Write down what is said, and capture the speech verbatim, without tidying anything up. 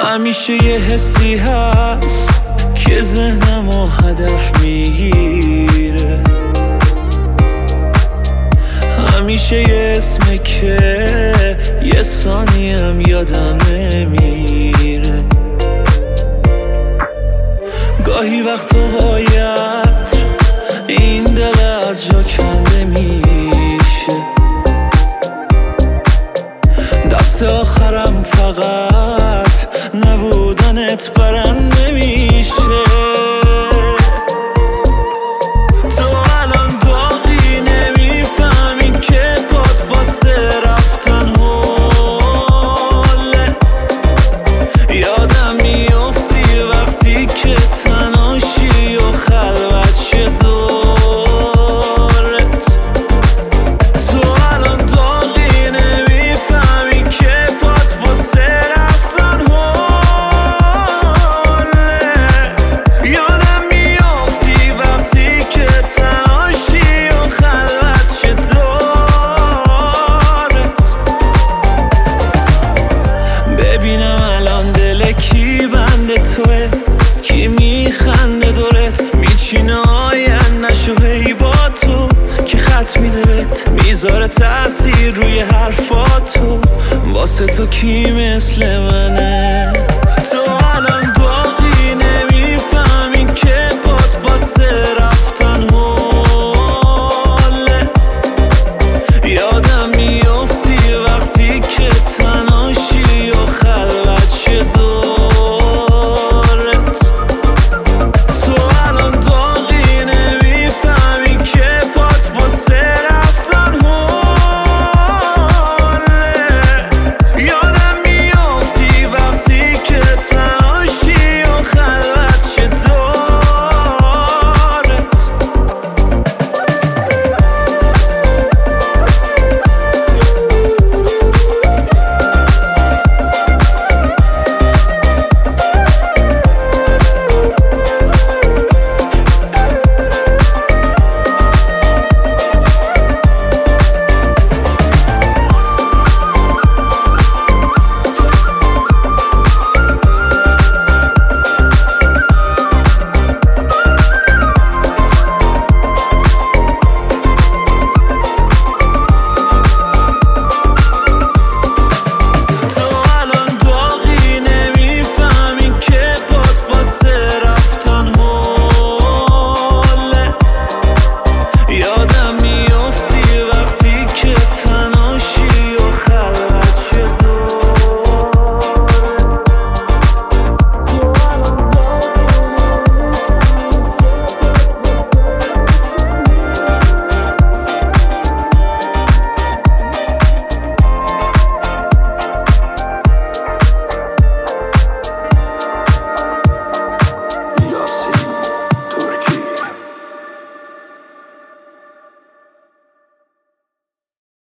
همیشه یه حسی هست که ذهنمو هدف میگیره، همیشه یه اسمه که یه ثانیم یادم نمیره. گاهی وقتا باید این دل از جا کنده میشه، دست آخرم فقط نبودنت برنده میشه. تو الان باقی نمیفهمی که باد واسه رفتن حاله، یادم میافتی وقتی که تنهاشی و خلوت شه دورت. تو الان باقی نمیفهمی که باد واسه رفتن حاله، یادم میافتی وقتی که تنهاشی و خلوت شه دورت. ببینم الان دل کی بنده توه، کی میخنده دورت، میچینه آینده‌شو هی با تو، کی خط میده بهت میذاره تاثیر روی حرفاتو، واسه تو کی مثل منه. تو الان باقی نمیفهمی که باد واسه